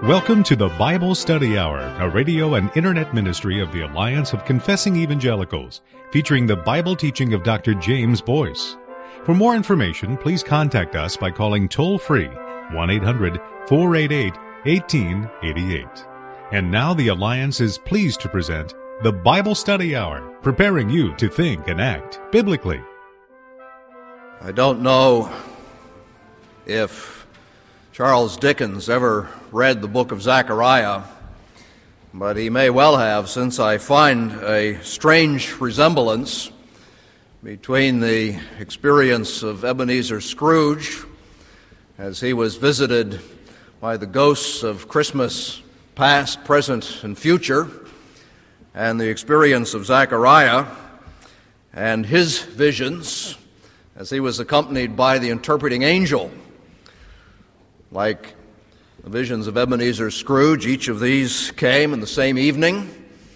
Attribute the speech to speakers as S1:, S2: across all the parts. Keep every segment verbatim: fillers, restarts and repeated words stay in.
S1: Welcome to the Bible Study Hour, a radio and internet ministry of the Alliance of Confessing Evangelicals, featuring the Bible teaching of Doctor James Boyce. For more information, please contact us by calling toll-free one eight hundred four eight eight eighteen eighty-eight. And now the Alliance is pleased to present the Bible Study Hour, preparing you to think and act biblically.
S2: I don't know if Charles Dickens ever read the book of Zechariah, but he may well have, since I find a strange resemblance between the experience of Ebenezer Scrooge as he was visited by the ghosts of Christmas past, present, and future, and the experience of Zechariah and his visions as he was accompanied by the interpreting angel. Like the visions of Ebenezer Scrooge, each of these came in the same evening,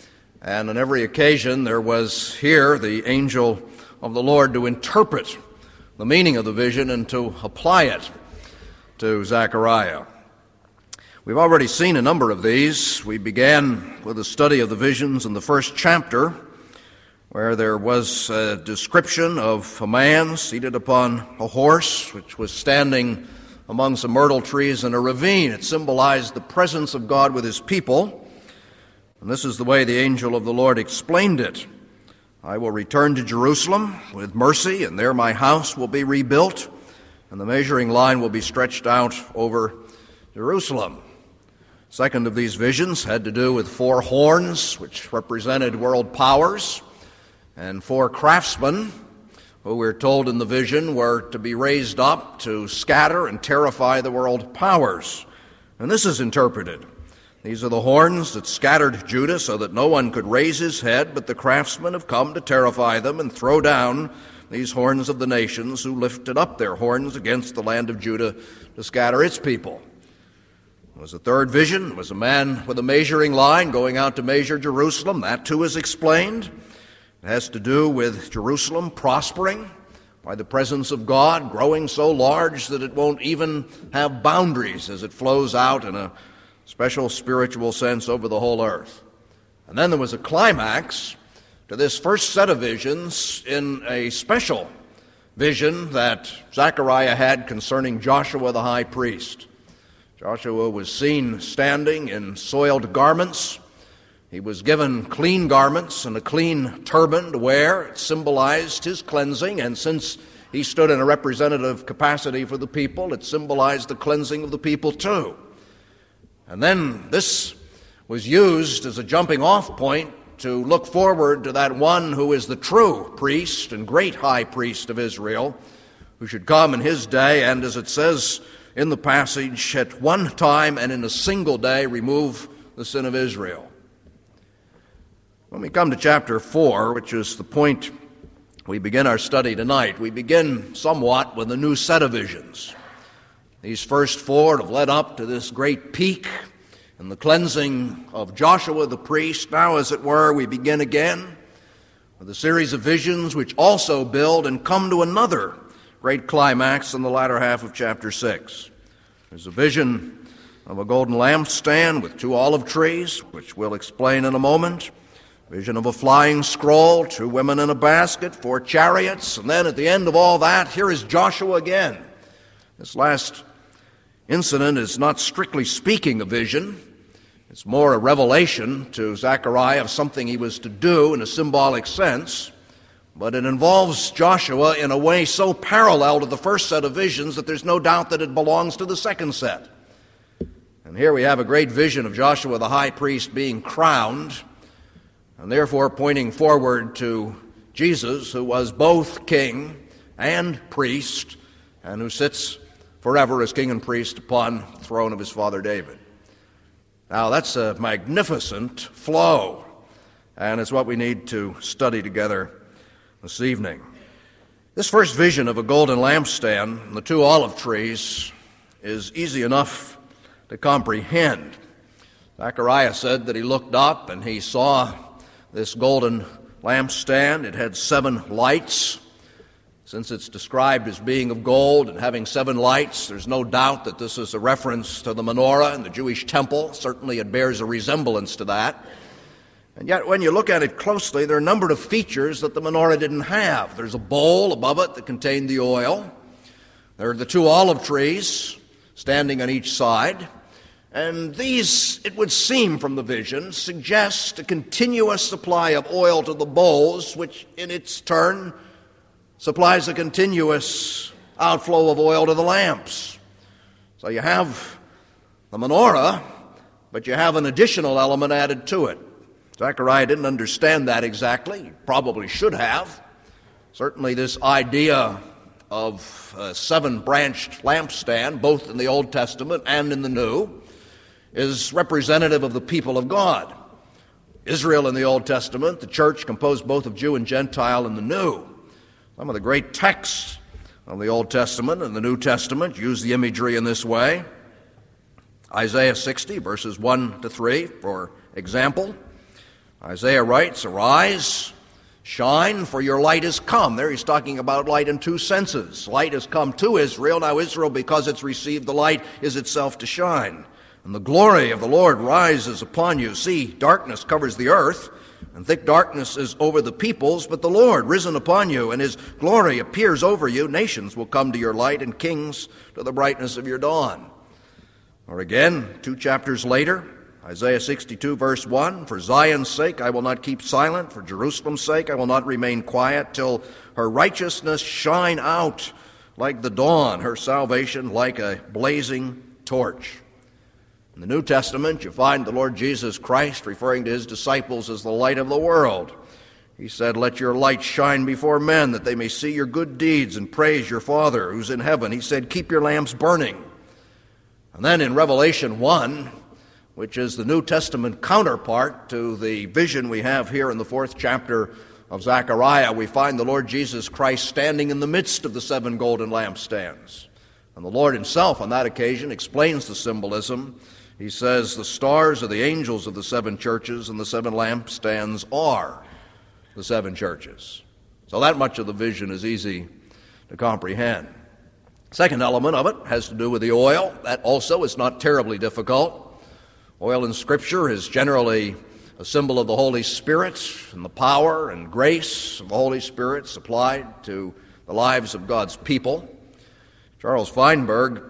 S2: and on every occasion there was here the angel of the Lord to interpret the meaning of the vision and to apply it to Zechariah. We've already seen a number of these. We began with a study of the visions in the first chapter, where there was a description of a man seated upon a horse, which was standing among some myrtle trees in a ravine. It symbolized the presence of God with his people. And this is the way the angel of the Lord explained it. I will return to Jerusalem with mercy, and there my house will be rebuilt, and the measuring line will be stretched out over Jerusalem. Second of these visions had to do with four horns, which represented world powers, and four craftsmen, who we're told in the vision were to be raised up to scatter and terrify the world powers. And this is interpreted. These are the horns that scattered Judah so that no one could raise his head, but the craftsmen have come to terrify them and throw down these horns of the nations who lifted up their horns against the land of Judah to scatter its people. There was a third vision. It was a man with a measuring line going out to measure Jerusalem. That too is explained. It has to do with Jerusalem prospering by the presence of God, growing so large that it won't even have boundaries as it flows out in a special spiritual sense over the whole earth. And then there was a climax to this first set of visions in a special vision that Zechariah had concerning Joshua the high priest. Joshua was seen standing in soiled garments. He was given clean garments and a clean turban to wear. It symbolized his cleansing, and since he stood in a representative capacity for the people, it symbolized the cleansing of the people too. And then this was used as a jumping-off point to look forward to that one who is the true priest and great high priest of Israel, who should come in his day, and as it says in the passage, at one time and in a single day remove the sin of Israel. When we come to chapter four, which is the point we begin our study tonight, we begin somewhat with a new set of visions. These first four have led up to this great peak in the cleansing of Joshua the priest. Now, as it were, we begin again with a series of visions which also build and come to another great climax in the latter half of chapter six. There's a vision of a golden lampstand with two olive trees, which we'll explain in a moment. Vision of a flying scroll, two women in a basket, four chariots, and then at the end of all that, here is Joshua again. This last incident is not strictly speaking a vision. It's more a revelation to Zechariah of something he was to do in a symbolic sense, but it involves Joshua in a way so parallel to the first set of visions that there's no doubt that it belongs to the second set. And here we have a great vision of Joshua the high priest being crowned, and therefore pointing forward to Jesus, who was both king and priest, and who sits forever as king and priest upon the throne of his father David. Now, that's a magnificent flow, and it's what we need to study together this evening. This first vision of a golden lampstand and the two olive trees is easy enough to comprehend. Zechariah said that he looked up and he saw this golden lampstand. It had seven lights. Since it's described as being of gold and having seven lights, there's no doubt that this is a reference to the menorah in the Jewish temple. Certainly it bears a resemblance to that. And yet when you look at it closely, there are a number of features that the menorah didn't have. There's a bowl above it that contained the oil. There are the two olive trees standing on each side. And these, it would seem from the vision, suggest a continuous supply of oil to the bowls, which in its turn supplies a continuous outflow of oil to the lamps. So you have the menorah, but you have an additional element added to it. Zechariah didn't understand that exactly. He probably should have. Certainly this idea of a seven-branched lampstand, both in the Old Testament and in the New, is representative of the people of God. Israel in the Old Testament, the church composed both of Jew and Gentile in the New. Some of the great texts of the Old Testament and the New Testament use the imagery in this way. Isaiah sixty, verses one to three, for example. Isaiah writes, "Arise, shine, for your light is come." There he's talking about light in two senses. Light has come to Israel. Now Israel, because it's received the light, is itself to shine. And the glory of the Lord rises upon you. See, darkness covers the earth, and thick darkness is over the peoples, but the Lord risen upon you, and his glory appears over you. Nations will come to your light, and kings to the brightness of your dawn. Or again, two chapters later, Isaiah sixty-two, verse one, "For Zion's sake I will not keep silent, for Jerusalem's sake I will not remain quiet, till her righteousness shine out like the dawn, her salvation like a blazing torch." In the New Testament, you find the Lord Jesus Christ referring to his disciples as the light of the world. He said, "Let your light shine before men, that they may see your good deeds and praise your Father who's in heaven." He said, "Keep your lamps burning." And then in Revelation one, which is the New Testament counterpart to the vision we have here in the fourth chapter of Zechariah, we find the Lord Jesus Christ standing in the midst of the seven golden lampstands. And the Lord himself on that occasion explains the symbolism. He says, "The stars are the angels of the seven churches, and the seven lampstands are the seven churches." So that much of the vision is easy to comprehend. Second element of it has to do with the oil. That also is not terribly difficult. Oil in Scripture is generally a symbol of the Holy Spirit and the power and grace of the Holy Spirit supplied to the lives of God's people. Charles Feinberg,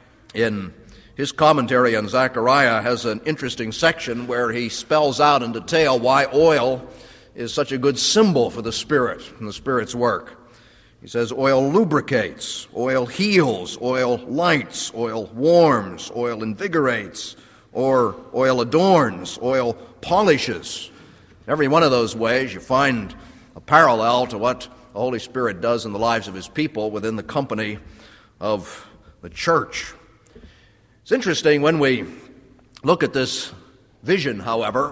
S2: in his commentary on Zechariah, has an interesting section where he spells out in detail why oil is such a good symbol for the Spirit and the Spirit's work. He says, "Oil lubricates, oil heals, oil lights, oil warms, oil invigorates, or oil adorns, oil polishes." Every one of those ways you find a parallel to what the Holy Spirit does in the lives of his people within the company of the church. It's interesting when we look at this vision, however,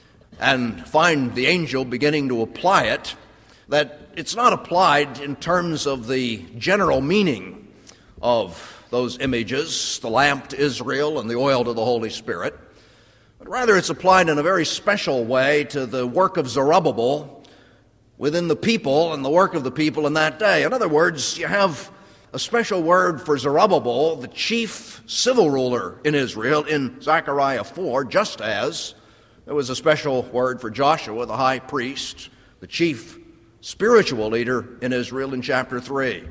S2: and find the angel beginning to apply it, that it's not applied in terms of the general meaning of those images, the lamp to Israel and the oil to the Holy Spirit, but rather it's applied in a very special way to the work of Zerubbabel within the people and the work of the people in that day. In other words, you have a special word for Zerubbabel, the chief civil ruler in Israel, in Zechariah four, just as there was a special word for Joshua, the high priest, the chief spiritual leader in Israel, in chapter three.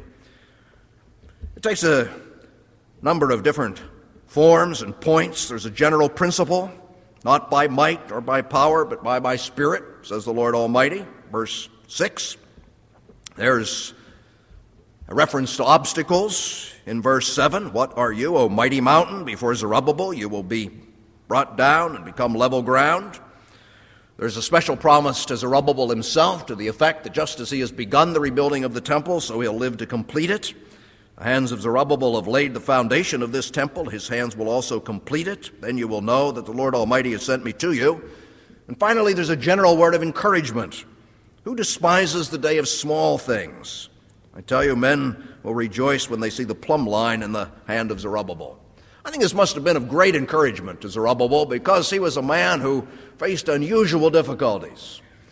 S2: It takes a number of different forms and points. There's a general principle, not by might or by power, but by my Spirit, says the Lord Almighty, verse six. There's a reference to obstacles in verse seven. "What are you, O mighty mountain? Before Zerubbabel you will be brought down and become level ground." There's a special promise to Zerubbabel himself to the effect that just as he has begun the rebuilding of the temple, so he'll live to complete it. The hands of Zerubbabel have laid the foundation of this temple. His hands will also complete it. Then you will know that the Lord Almighty has sent me to you. And finally, there's a general word of encouragement. "Who despises the day of small things? I tell you, men will rejoice when they see the plumb line in the hand of Zerubbabel." I think this must have been of great encouragement to Zerubbabel, because he was a man who faced unusual difficulties.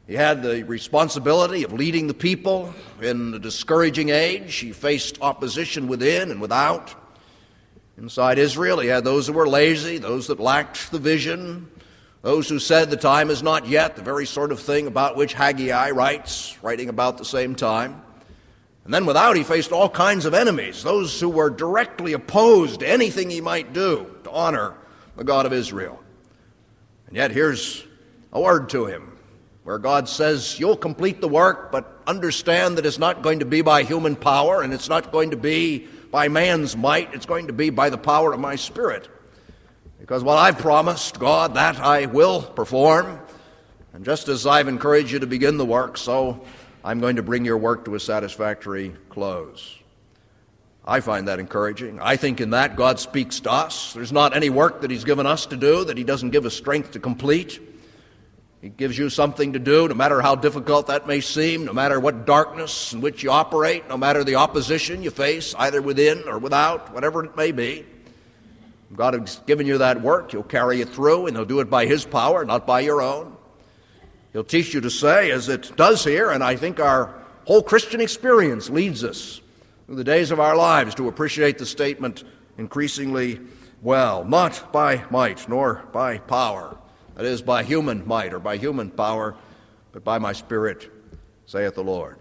S2: He had the responsibility of leading the people in a discouraging age. He faced opposition within and without. Inside Israel, he had those who were lazy, those that lacked the vision, those who said the time is not yet, the very sort of thing about which Haggai writes, writing about the same time. And then without, he faced all kinds of enemies, those who were directly opposed to anything he might do to honor the God of Israel. And yet here's a word to him, where God says, you'll complete the work, but understand that it's not going to be by human power, and it's not going to be by man's might. It's going to be by the power of my Spirit. Because what I've promised, God, that I will perform. And just as I've encouraged you to begin the work, so I'm going to bring your work to a satisfactory close. I find that encouraging. I think in that God speaks to us. There's not any work that he's given us to do that he doesn't give us strength to complete. He gives you something to do, no matter how difficult that may seem, no matter what darkness in which you operate, no matter the opposition you face, either within or without, whatever it may be. God has given you that work. He'll carry it through, and he'll do it by his power, not by your own. He'll teach you to say, as it does here, and I think our whole Christian experience leads us through the days of our lives to appreciate the statement increasingly well, not by might nor by power, that is, by human might or by human power, but by my Spirit, saith the Lord.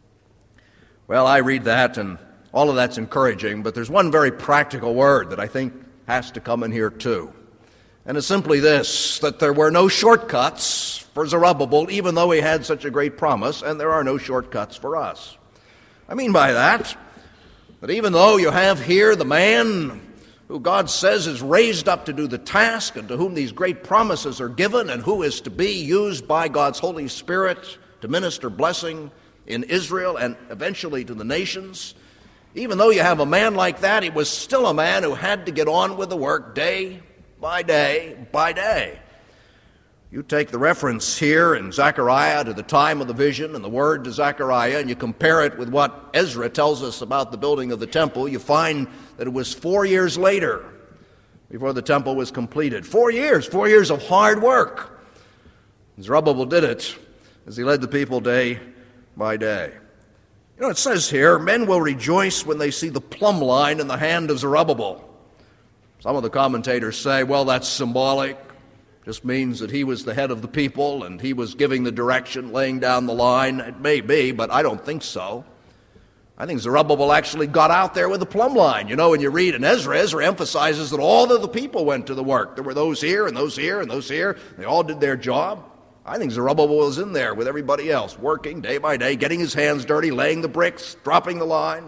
S2: Well, I read that, and all of that's encouraging, but there's one very practical word that I think has to come in here too. And it's simply this, that there were no shortcuts for Zerubbabel, even though he had such a great promise, and there are no shortcuts for us. I mean by that, that even though you have here the man who God says is raised up to do the task, and to whom these great promises are given, and who is to be used by God's Holy Spirit to minister blessing in Israel and eventually to the nations, even though you have a man like that, he was still a man who had to get on with the work day by day by day. You take the reference here in Zechariah to the time of the vision and the word to Zechariah, and you compare it with what Ezra tells us about the building of the temple, you find that it was four years later before the temple was completed. Four years, four years of hard work. Zerubbabel did it as he led the people day by day. You know, it says here, men will rejoice when they see the plumb line in the hand of Zerubbabel. Some of the commentators say, well, that's symbolic. Just means that he was the head of the people and he was giving the direction, laying down the line. It may be, but I don't think so. I think Zerubbabel actually got out there with the plumb line. You know, when you read in Ezra, Ezra emphasizes that all of the people went to the work. There were those here and those here and those here. They all did their job. I think Zerubbabel was in there with everybody else, working day by day, getting his hands dirty, laying the bricks, dropping the line.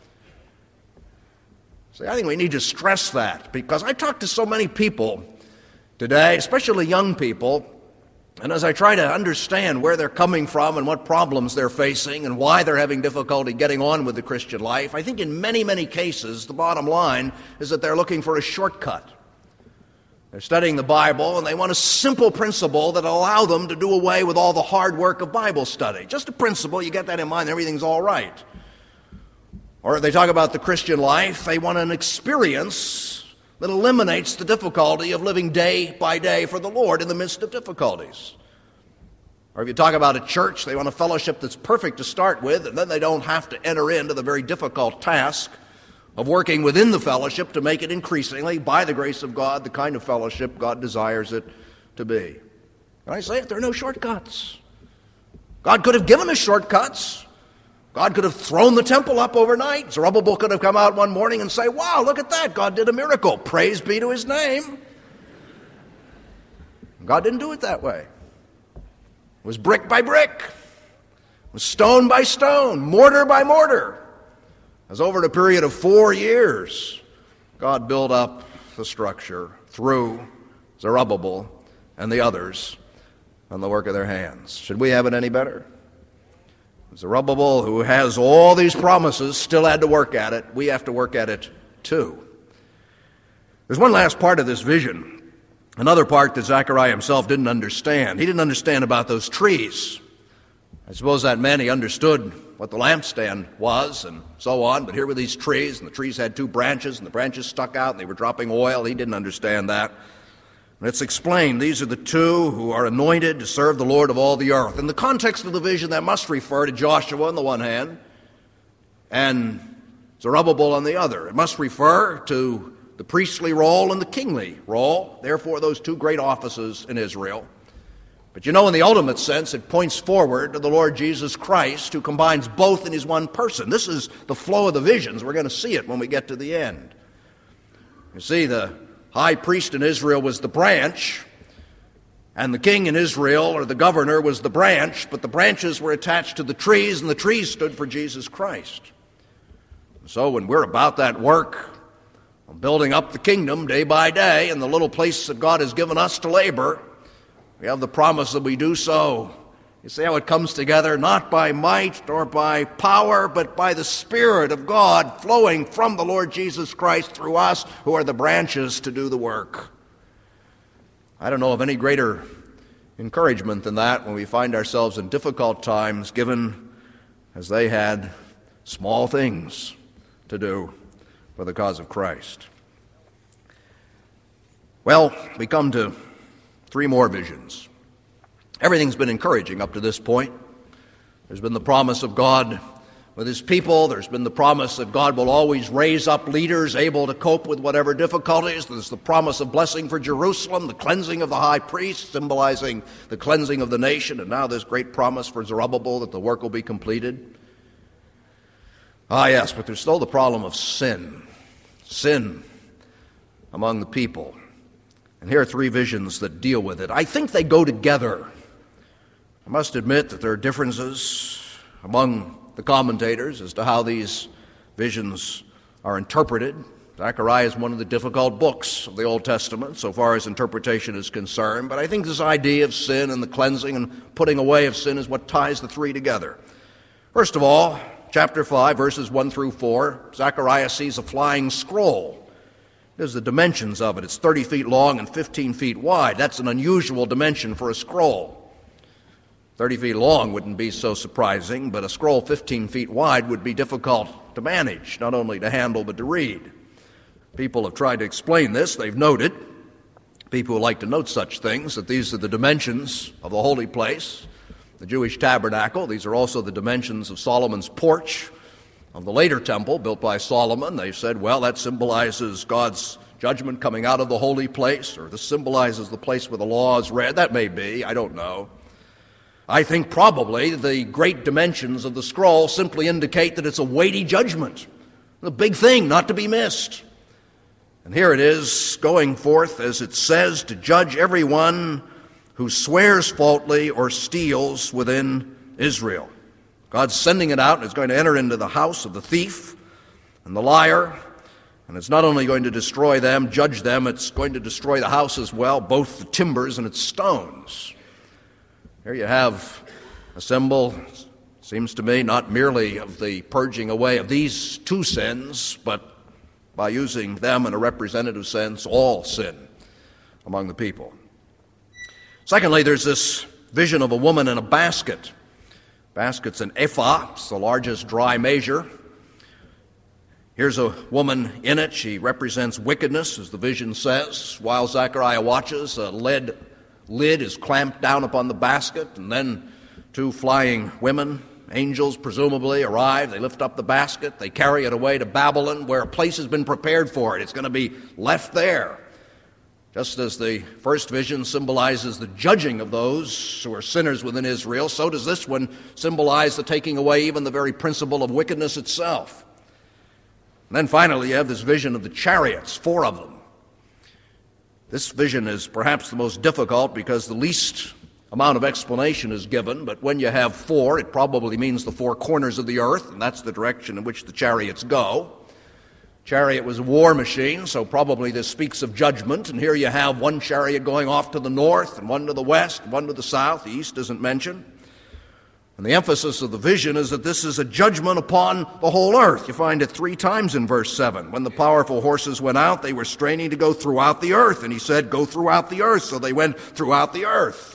S2: See, I think we need to stress that, because I talk to so many people today, especially young people, and as I try to understand where they're coming from and what problems they're facing and why they're having difficulty getting on with the Christian life, I think in many, many cases the bottom line is that they're looking for a shortcut. They're studying the Bible, and they want a simple principle that will allow them to do away with all the hard work of Bible study. Just a principle, you get that in mind, everything's all right. Or if they talk about the Christian life, they want an experience that eliminates the difficulty of living day by day for the Lord in the midst of difficulties. Or if you talk about a church, they want a fellowship that's perfect to start with, and then they don't have to enter into the very difficult task of working within the fellowship to make it increasingly, by the grace of God, the kind of fellowship God desires it to be. And I say it, there are no shortcuts. God could have given us shortcuts. God could have thrown the temple up overnight. Zerubbabel could have come out one morning and say, wow, look at that, God did a miracle. Praise be to his name. God didn't do it that way. It was brick by brick. It was stone by stone, mortar by mortar. As over a period of four years, God built up the structure through Zerubbabel and the others on the work of their hands. Should we have it any better? Zerubbabel, who has all these promises, still had to work at it. We have to work at it too. There's one last part of this vision, another part that Zechariah himself didn't understand. He didn't understand about those trees. I suppose that meant he understood what the lampstand was and so on, but here were these trees, and the trees had two branches, and the branches stuck out, and they were dropping oil. He didn't understand that. And it's explained these are the two who are anointed to serve the Lord of all the earth. In the context of the vision, that must refer to Joshua on the one hand and Zerubbabel on the other. It must refer to the priestly role and the kingly role, therefore those two great offices in Israel. But you know, in the ultimate sense, it points forward to the Lord Jesus Christ, who combines both in his one person. This is the flow of the visions. We're going to see it when we get to the end. You see, the high priest in Israel was the branch, and the king in Israel, or the governor, was the branch, but the branches were attached to the trees, and the trees stood for Jesus Christ. So when we're about that work of building up the kingdom day by day in the little place that God has given us to labor, we have the promise that we do so. You see how it comes together, not by might nor by power, but by the Spirit of God flowing from the Lord Jesus Christ through us who are the branches to do the work. I don't know of any greater encouragement than that when we find ourselves in difficult times, given as they had small things to do for the cause of Christ. Well, we come to three more visions. Everything's been encouraging up to this point. There's been the promise of God with his people. There's been the promise that God will always raise up leaders able to cope with whatever difficulties. There's the promise of blessing for Jerusalem, the cleansing of the high priest, symbolizing the cleansing of the nation, and now this great promise for Zerubbabel that the work will be completed. Ah, yes, but there's still the problem of sin. Sin among the people. And here are three visions that deal with it. I think they go together. I must admit that there are differences among the commentators as to how these visions are interpreted. Zechariah is one of the difficult books of the Old Testament so far as interpretation is concerned, but I think this idea of sin and the cleansing and putting away of sin is what ties the three together. First of all, chapter five, verses one through four, Zechariah sees a flying scroll. There's the dimensions of it. It's thirty feet long and fifteen feet wide. That's an unusual dimension for a scroll. thirty feet long wouldn't be so surprising, but a scroll fifteen feet wide would be difficult to manage, not only to handle but to read. People have tried to explain this. They've noted, people who like to note such things, that these are the dimensions of the holy place, the Jewish tabernacle. These are also the dimensions of Solomon's porch, of the later temple built by Solomon. They said, well, that symbolizes God's judgment coming out of the holy place, or this symbolizes the place where the law is read. That may be, I don't know. I think probably the great dimensions of the scroll simply indicate that it's a weighty judgment, a big thing not to be missed. And here it is, going forth, as it says, to judge everyone who swears falsely or steals within Israel. God's sending it out, and it's going to enter into the house of the thief and the liar, and it's not only going to destroy them, judge them, it's going to destroy the house as well, both the timbers and its stones. Here you have a symbol, seems to me, not merely of the purging away of these two sins, but by using them in a representative sense, all sin among the people. Secondly, there's this vision of a woman in a basket. Basket's an ephah, it's the largest dry measure. Here's a woman in it. She represents wickedness, as the vision says. While Zechariah watches, a lead lid is clamped down upon the basket, and then two flying women, angels presumably, arrive. They lift up the basket. They carry it away to Babylon, where a place has been prepared for it. It's going to be left there. Just as the first vision symbolizes the judging of those who are sinners within Israel, so does this one symbolize the taking away even the very principle of wickedness itself. And then finally you have this vision of the chariots, four of them. This vision is perhaps the most difficult because the least amount of explanation is given, but when you have four, it probably means the four corners of the earth, and that's the direction in which the chariots go. Chariot was a war machine, so probably this speaks of judgment. And here you have one chariot going off to the north, and one to the west, one to the south. The east isn't mentioned. And the emphasis of the vision is that this is a judgment upon the whole earth. You find it three times in verse seven. When the powerful horses went out, they were straining to go throughout the earth. And he said, go throughout the earth. So they went throughout the earth.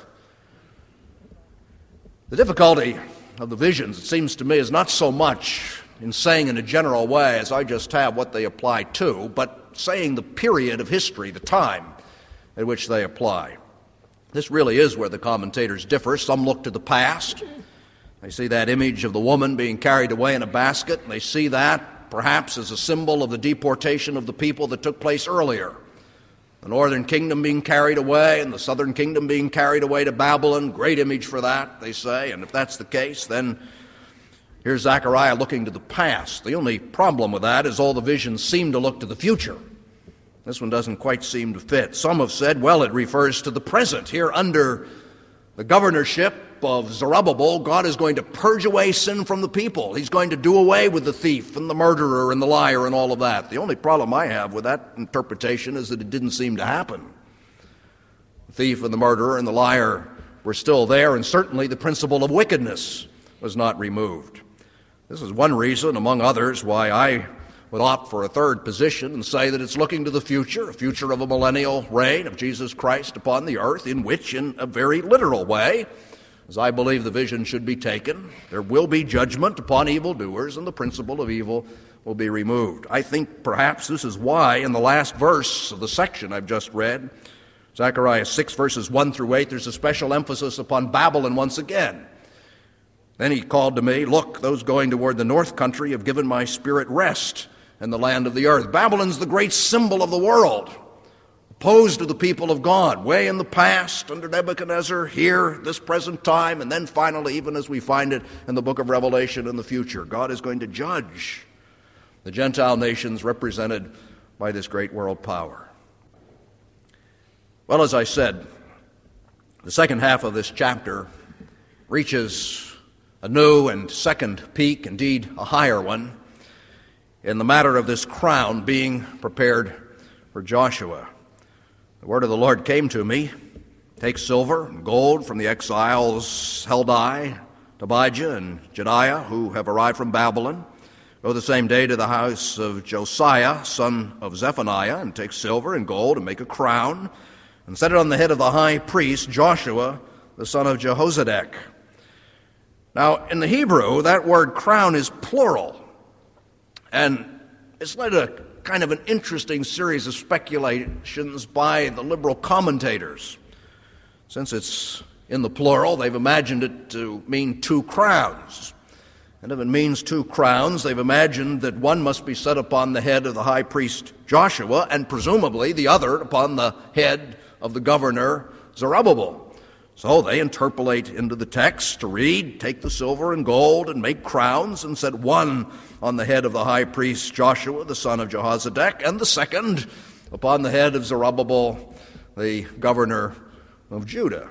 S2: The difficulty of the visions, it seems to me, is not so much in saying in a general way, as I just have, what they apply to, but saying the period of history, the time at which they apply. This really is where the commentators differ. Some look to the past. They see that image of the woman being carried away in a basket, and they see that perhaps as a symbol of the deportation of the people that took place earlier. The northern kingdom being carried away and the southern kingdom being carried away to Babylon. Great image for that, they say. And if that's the case, then here's Zechariah looking to the past. The only problem with that is all the visions seem to look to the future. This one doesn't quite seem to fit. Some have said, well, it refers to the present. Here under the governorship of Zerubbabel, God is going to purge away sin from the people. He's going to do away with the thief and the murderer and the liar and all of that. The only problem I have with that interpretation is that it didn't seem to happen. The thief and the murderer and the liar were still there, and certainly the principle of wickedness was not removed. This is one reason, among others, why I would opt for a third position and say that it's looking to the future, a future of a millennial reign of Jesus Christ upon the earth, in which, in a very literal way, as I believe the vision should be taken, there will be judgment upon evildoers, and the principle of evil will be removed. I think perhaps this is why in the last verse of the section I've just read, Zechariah six, verses one through eight, there's a special emphasis upon Babylon once again. Then he called to me, look, those going toward the north country have given my spirit rest in the land of the earth. Babylon's the great symbol of the world, opposed to the people of God, way in the past under Nebuchadnezzar, here, this present time, and then finally, even as we find it in the book of Revelation in the future, God is going to judge the Gentile nations represented by this great world power. Well, as I said, the second half of this chapter reaches a new and second peak, indeed a higher one, in the matter of this crown being prepared for Joshua. The word of the Lord came to me, take silver and gold from the exiles Heldai, Tobijah, and Jediah, who have arrived from Babylon. Go the same day to the house of Josiah, son of Zephaniah, and take silver and gold and make a crown, and set it on the head of the high priest, Joshua, the son of Jehozadak. Now, in the Hebrew, that word crown is plural. And it's led a kind of an interesting series of speculations by the liberal commentators. Since it's in the plural, they've imagined it to mean two crowns. And if it means two crowns, they've imagined that one must be set upon the head of the high priest Joshua, and presumably the other upon the head of the governor Zerubbabel. So they interpolate into the text to read, take the silver and gold and make crowns, and set one on the head of the high priest Joshua, the son of Jehozadak, and the second upon the head of Zerubbabel, the governor of Judah.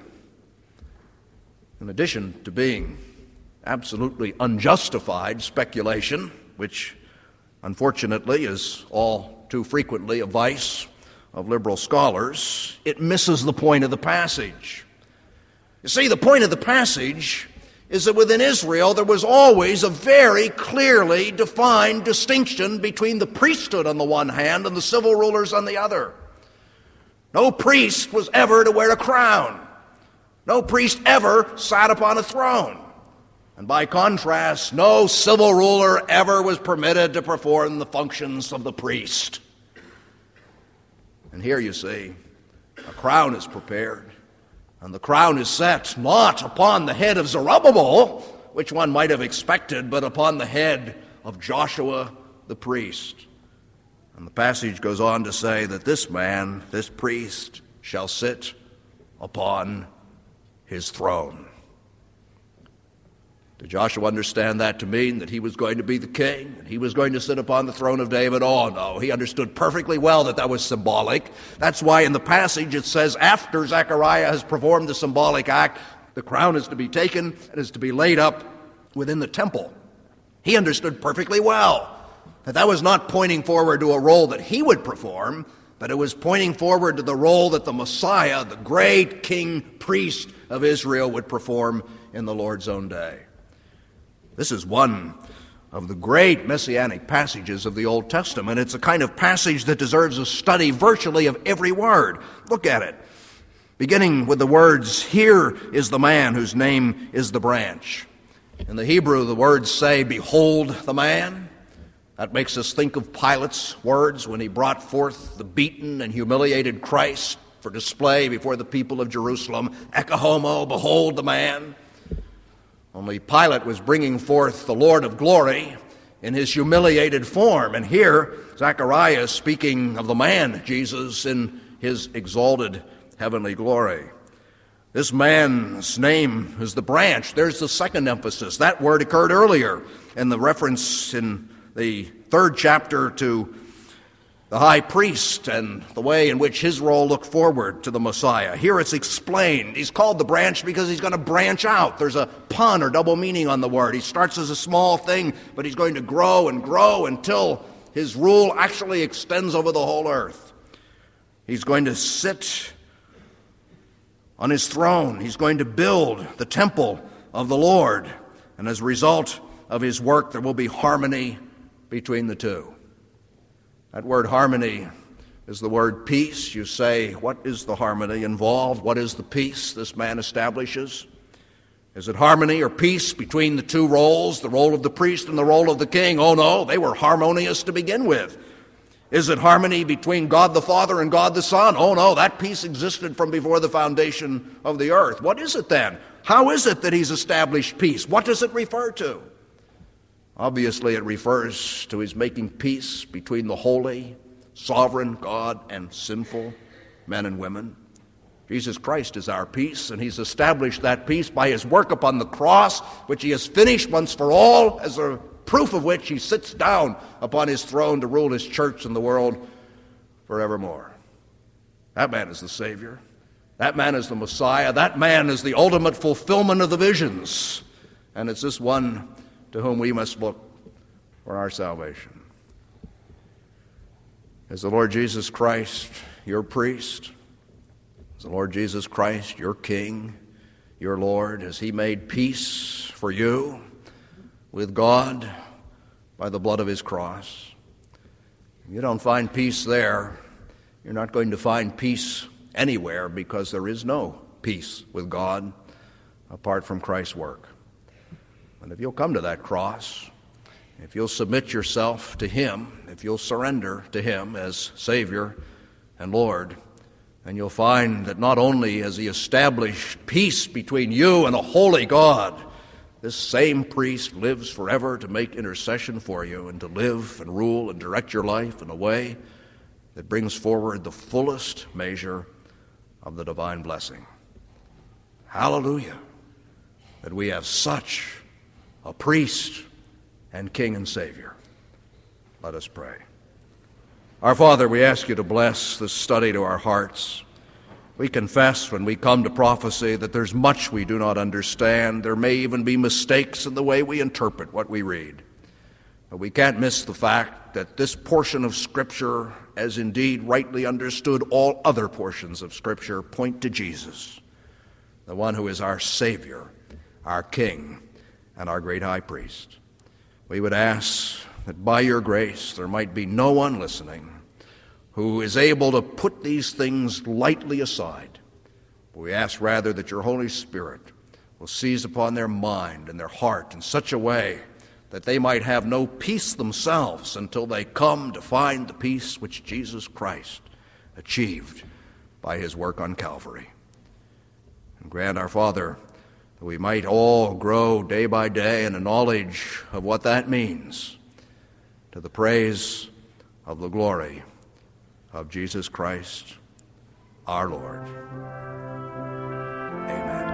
S2: In addition to being absolutely unjustified speculation, which unfortunately is all too frequently a vice of liberal scholars, it misses the point of the passage. You see, the point of the passage is that within Israel there was always a very clearly defined distinction between the priesthood on the one hand and the civil rulers on the other. No priest was ever to wear a crown. No priest ever sat upon a throne. And by contrast, no civil ruler ever was permitted to perform the functions of the priest. And here you see, a crown is prepared. And the crown is set not upon the head of Zerubbabel, which one might have expected, but upon the head of Joshua the priest. And the passage goes on to say that this man, this priest, shall sit upon his throne. Did Joshua understand that to mean that he was going to be the king, and he was going to sit upon the throne of David? Oh, no, he understood perfectly well that that was symbolic. That's why in the passage it says after Zechariah has performed the symbolic act, the crown is to be taken and is to be laid up within the temple. He understood perfectly well that that was not pointing forward to a role that he would perform, but it was pointing forward to the role that the Messiah, the great king priest of Israel, would perform in the Lord's own day. This is one of the great messianic passages of the Old Testament. It's a kind of passage that deserves a study virtually of every word. Look at it. Beginning with the words, "Here is the man whose name is the branch." In the Hebrew, the words say, "Behold the man." That makes us think of Pilate's words when he brought forth the beaten and humiliated Christ for display before the people of Jerusalem. Ecce homo, behold the man. Only Pilate was bringing forth the Lord of glory in his humiliated form. And here, Zechariah is speaking of the man, Jesus, in his exalted heavenly glory. This man's name is the branch. There's the second emphasis. That word occurred earlier in the reference in the third chapter to the high priest and the way in which his role looked forward to the Messiah. Here it's explained. He's called the branch because he's going to branch out. There's a pun or double meaning on the word. He starts as a small thing, but he's going to grow and grow until his rule actually extends over the whole earth. He's going to sit on his throne. He's going to build the temple of the Lord. And as a result of his work, there will be harmony between the two. That word harmony is the word peace. You say, what is the harmony involved? What is the peace this man establishes? Is it harmony or peace between the two roles, the role of the priest and the role of the king? Oh no, they were harmonious to begin with. Is it harmony between God the Father and God the Son? Oh no, that peace existed from before the foundation of the earth. What is it then? How is it that he's established peace? What does it refer to? Obviously, it refers to his making peace between the holy, sovereign God and sinful men and women. Jesus Christ is our peace, and he's established that peace by his work upon the cross, which he has finished once for all, as a proof of which he sits down upon his throne to rule his church and the world forevermore. That man is the Savior. That man is the Messiah. That man is the ultimate fulfillment of the visions. And it's this one to whom we must look for our salvation. Is the Lord Jesus Christ your priest? Is the Lord Jesus Christ your King, your Lord? Has he made peace for you with God by the blood of his cross? If you don't find peace there, you're not going to find peace anywhere, because there is no peace with God apart from Christ's work. And if you'll come to that cross, if you'll submit yourself to him, if you'll surrender to him as Savior and Lord, then you'll find that not only has he established peace between you and the holy God, this same priest lives forever to make intercession for you and to live and rule and direct your life in a way that brings forward the fullest measure of the divine blessing. Hallelujah, that we have such a priest and King and Savior. Let us pray. Our Father, we ask you to bless this study to our hearts. We confess when we come to prophecy that there's much we do not understand. There may even be mistakes in the way we interpret what we read. But we can't miss the fact that this portion of Scripture, as indeed rightly understood all other portions of Scripture, point to Jesus, the one who is our Savior, our King, and our great high priest. We would ask that by your grace there might be no one listening who is able to put these things lightly aside. We ask rather that your Holy Spirit will seize upon their mind and their heart in such a way that they might have no peace themselves until they come to find the peace which Jesus Christ achieved by his work on Calvary. And grant, our Father, that we might all grow day by day in a knowledge of what that means, to the praise of the glory of Jesus Christ, our Lord. Amen.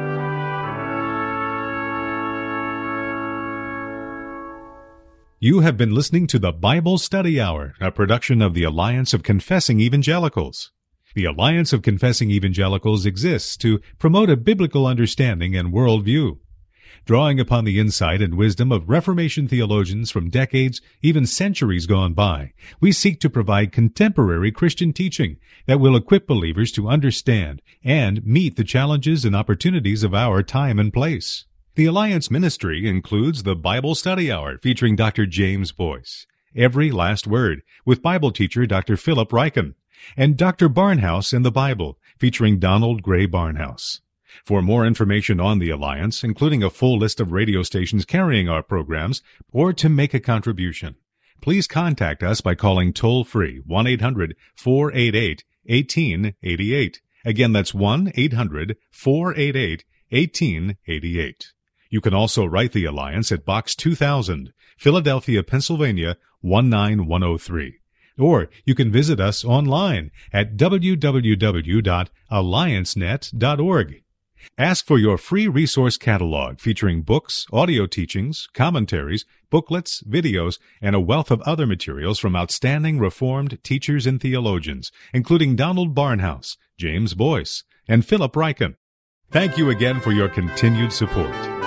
S1: You have been listening to the Bible Study Hour, a production of the Alliance of Confessing Evangelicals. The Alliance of Confessing Evangelicals exists to promote a biblical understanding and worldview. Drawing upon the insight and wisdom of Reformation theologians from decades, even centuries gone by, we seek to provide contemporary Christian teaching that will equip believers to understand and meet the challenges and opportunities of our time and place. The Alliance ministry includes the Bible Study Hour featuring Doctor James Boyce, Every Last Word with Bible teacher Doctor Philip Ryken, and Doctor Barnhouse and the Bible featuring Donald Gray Barnhouse. For more information on the Alliance, including a full list of radio stations carrying our programs, or to make a contribution, please contact us by calling toll-free one eight hundred four eight eight eighteen eighty-eight. Again, that's one eight hundred four eight eight eighteen eighty-eight. You can also write the Alliance at Box two thousand, Philadelphia, Pennsylvania one nine one oh three. Or you can visit us online at w w w dot alliance net dot org. Ask for your free resource catalog featuring books, audio teachings, commentaries, booklets, videos, and a wealth of other materials from outstanding Reformed teachers and theologians, including Donald Barnhouse, James Boyce, and Philip Ryken. Thank you again for your continued support.